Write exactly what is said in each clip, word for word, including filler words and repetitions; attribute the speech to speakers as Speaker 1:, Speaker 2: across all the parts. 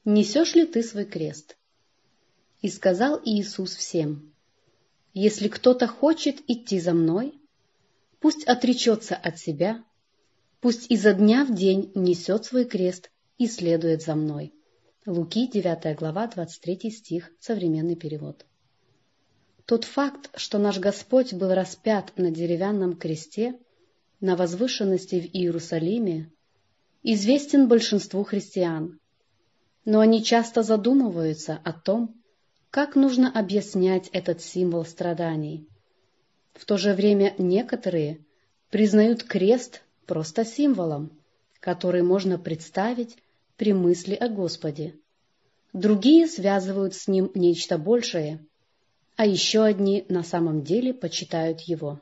Speaker 1: несешь ли ты свой крест? И сказал Иисус всем: если кто-то хочет идти за мной, пусть отречется от себя, пусть изо дня в день несет свой крест и следует за мной. Луки, девятая глава, двадцать третий стих, современный перевод. Тот факт, что наш Господь был распят на деревянном кресте на возвышенности в Иерусалиме, известен большинству христиан, но они часто задумываются о том, как нужно объяснять этот символ страданий. В то же время некоторые признают крест просто символом, который можно представить при мысли о Господе. Другие связывают с ним нечто большее, а еще одни на самом деле почитают его.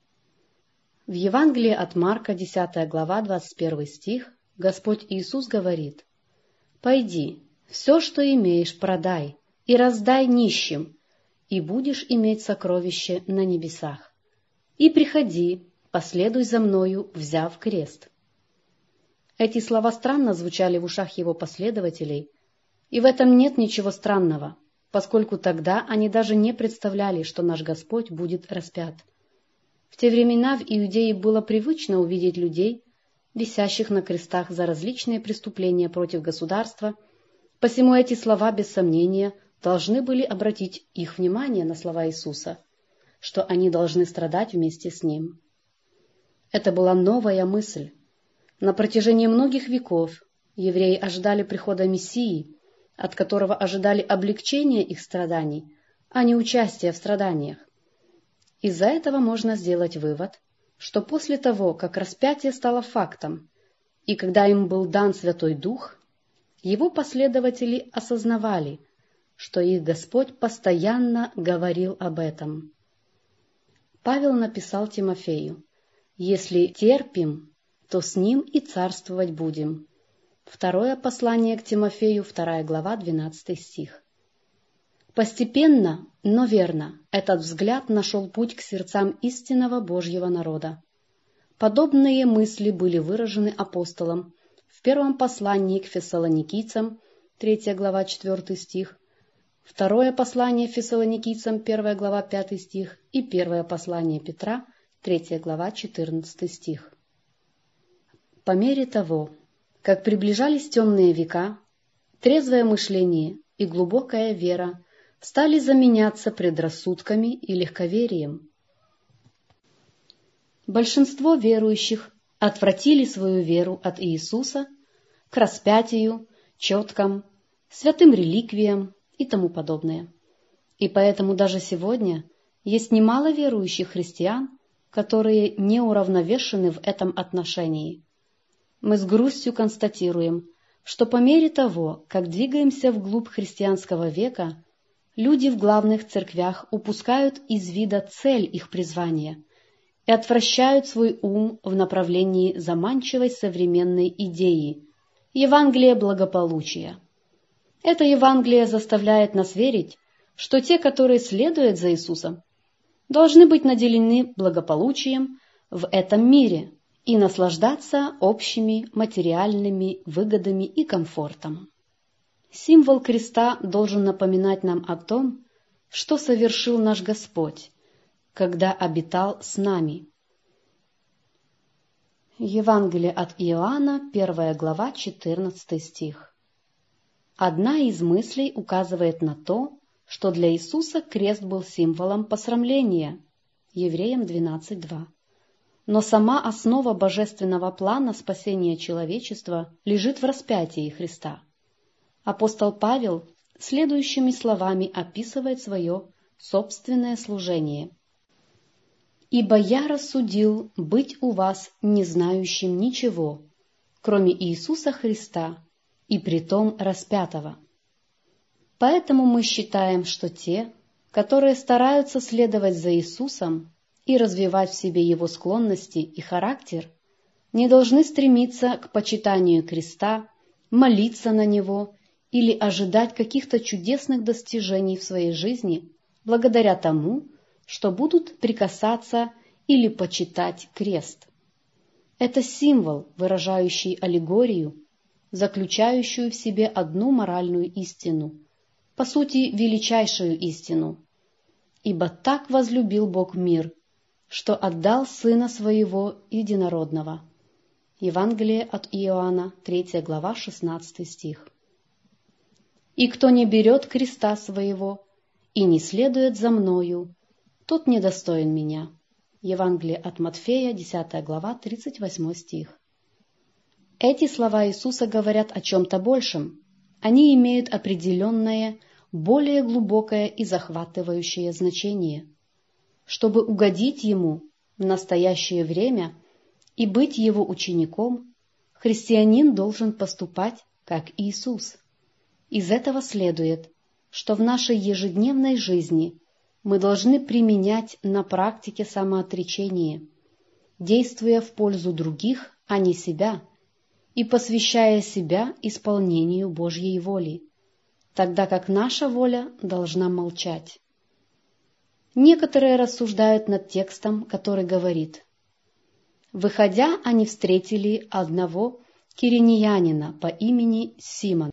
Speaker 1: В Евангелии от Марка, десятая глава, двадцать первый стих, Господь Иисус говорит: «Пойди, все, что имеешь, продай и раздай нищим, и будешь иметь сокровище на небесах. И приходи, последуй за мною, взяв крест». Эти слова странно звучали в ушах его последователей, и в этом нет ничего странного, поскольку тогда они даже не представляли, что наш Господь будет распят. В те времена в Иудее было привычно увидеть людей, висящих на крестах за различные преступления против государства, посему эти слова, без сомнения, должны были обратить их внимание на слова Иисуса, что они должны страдать вместе с Ним. Это была новая мысль. На протяжении многих веков евреи ожидали прихода Мессии, от которого ожидали облегчения их страданий, а не участия в страданиях. Из-за этого можно сделать вывод, что после того, как распятие стало фактом, и когда им был дан Святой Дух, его последователи осознавали, что их Господь постоянно говорил об этом. Павел написал Тимофею: «Если терпим, то с ним и царствовать будем». Второе послание к Тимофею, вторая глава, двенадцатый стих. Постепенно, но верно, этот взгляд нашел путь к сердцам истинного Божьего народа. Подобные мысли были выражены апостолом в первом послании к Фессалоникийцам, третья глава, четвертый стих, второе послание Фессалоникийцам, первая глава, пятый стих, и первое послание Петра, третья глава, четырнадцатый стих. По мере того, как приближались темные века, трезвое мышление и глубокая вера стали заменяться предрассудками и легковерием. Большинство верующих отвратили свою веру от Иисуса к распятию, четкам, святым реликвиям и тому подобное. И поэтому даже сегодня есть немало верующих христиан, которые не уравновешены в этом отношении. Мы с грустью констатируем, что по мере того, как двигаемся вглубь христианского века, люди в главных церквях упускают из вида цель их призвания и отвращают свой ум в направлении заманчивой современной идеи – Евангелия благополучия. Это Евангелие заставляет нас верить, что те, которые следуют за Иисусом, должны быть наделены благополучием в этом мире и наслаждаться общими материальными выгодами и комфортом. Символ креста должен напоминать нам о том, что совершил наш Господь, когда обитал с нами. Евангелие от Иоанна, первая глава, четырнадцатый стих. Одна из мыслей указывает на то, что для Иисуса крест был символом посрамления. Евреям двенадцать два. Но сама основа божественного плана спасения человечества лежит в распятии Христа. Апостол Павел следующими словами описывает свое собственное служение. «Ибо я рассудил быть у вас не знающим ничего, кроме Иисуса Христа, и притом распятого». Поэтому мы считаем, что те, которые стараются следовать за Иисусом и развивать в себе его склонности и характер, не должны стремиться к почитанию креста, молиться на него или ожидать каких-то чудесных достижений в своей жизни благодаря тому, что будут прикасаться или почитать крест. Это символ, выражающий аллегорию, заключающую в себе одну моральную истину, по сути, величайшую истину. «Ибо так возлюбил Бог мир, что отдал Сына Своего Единородного». Евангелие от Иоанна, третья глава, шестнадцатый стих. «И кто не берет креста своего и не следует за мною, тот недостоин меня». Евангелие от Матфея, десятая глава, тридцать восьмой стих. Эти слова Иисуса говорят о чем-то большем. Они имеют определенное, более глубокое и захватывающее значение. Чтобы угодить Ему в настоящее время и быть Его учеником, христианин должен поступать, как Иисус. Из этого следует, что в нашей ежедневной жизни мы должны применять на практике самоотречение, действуя в пользу других, а не себя, и посвящая себя исполнению Божьей воли, тогда как наша воля должна молчать. Некоторые рассуждают над текстом, который говорит: «Выходя, они встретили одного киринеянина по имени Симон.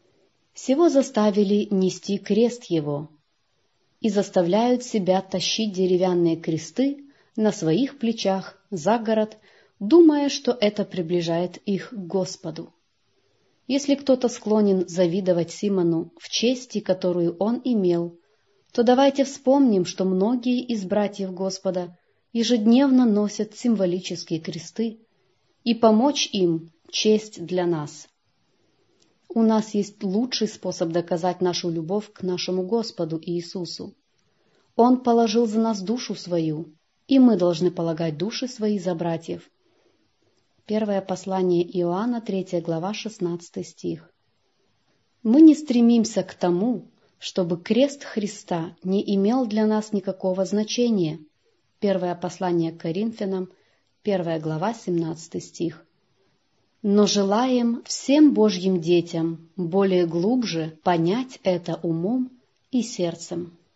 Speaker 1: Сего заставили нести крест его, и заставляют себя тащить деревянные кресты на своих плечах за город, думая, что это приближает их к Господу». Если кто-то склонен завидовать Симону в чести, которую он имел, то давайте вспомним, что многие из братьев Господа ежедневно носят символические кресты, и помочь им — честь для нас. У нас есть лучший способ доказать нашу любовь к нашему Господу Иисусу. Он положил за нас душу свою, и мы должны полагать души свои за братьев. Первое послание Иоанна, третья глава, шестнадцатый стих. Мы не стремимся к тому, чтобы крест Христа не имел для нас никакого значения. Первое послание к Коринфянам, первая глава, семнадцатый стих. Но желаем всем Божьим детям более глубже понять это умом и сердцем.